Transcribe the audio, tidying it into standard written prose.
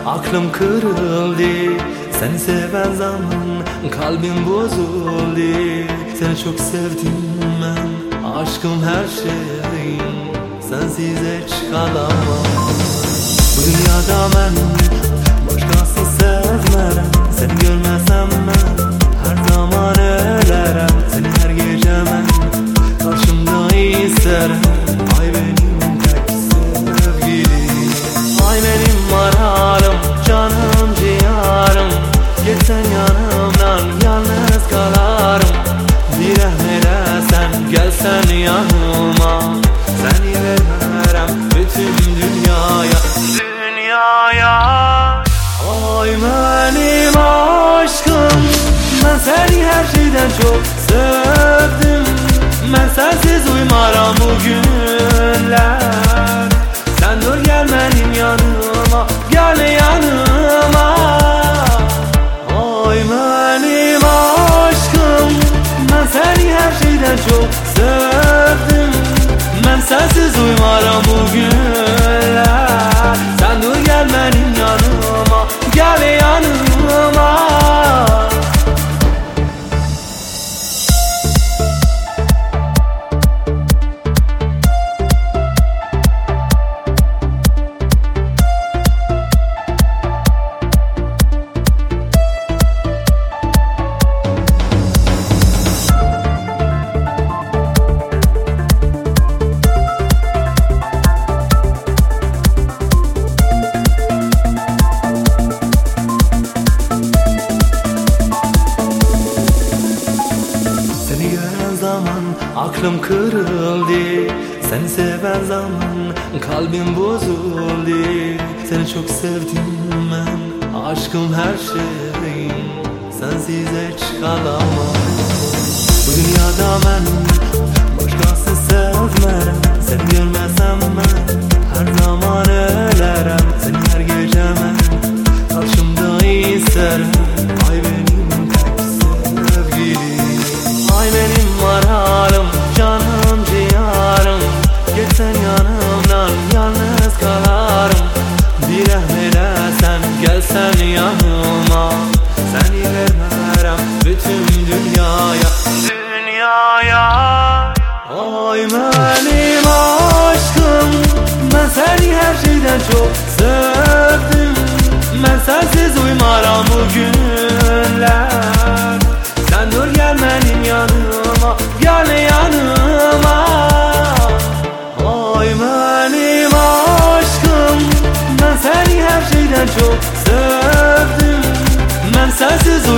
aklım kırıldı. Seni seven zaman kalbim bozuldu. Seni çok sevdim ben, aşkım her şeyim. Sensiz hiç kalamam. Bu dünyada ben başkası sevmem. Seni görmesem ben her zaman ölerim. Seni her gece ben karşımda isterim. Ay benim tek sevgilim, ay benim maralım, canım ciğerim. Gitsen yanımdan yalnız kalarım. Bir rahmet gelsen yanıma, seni vermem bütün dünyaya. Ay benim aşkım, ben seni her şeyden çok sevdim. Ben sensiz uyumaram bu günler. Sen dur gel benim yanıma, gel yanıma. Ay benim aşkım, ben seni her şeyden çok sevdim. Ben sensiz uyumaram bu günler. Sen dur gel benim yanıma, gel yanıma. Aklım kırıldı. Seni seven zaman kalbim bozuldu. Seni çok sevdim ben, aşkım her şeyim. Sensiz hiç kalamam. Bu dünyada ben başkası sevmem. Seni görmesem ben her zaman ölerim. Seni her gece ben karşımda isterim. Ay benim tek sevgilim, ay benim maralım, canım ciğerim. Gitsen yanımdan yalnız kalarım. Bir rahmet gelsen yanıma, seni vermem bütün dünyaya. Ay benim aşkım, ben seni her şeyden çok sevdim. Ben sensiz uyumaram bu günler. Sen dur gel benim yanıma, gel yanıma. Ay benim aşkım, ben seni her şeyden çok sevdim. Ben sensiz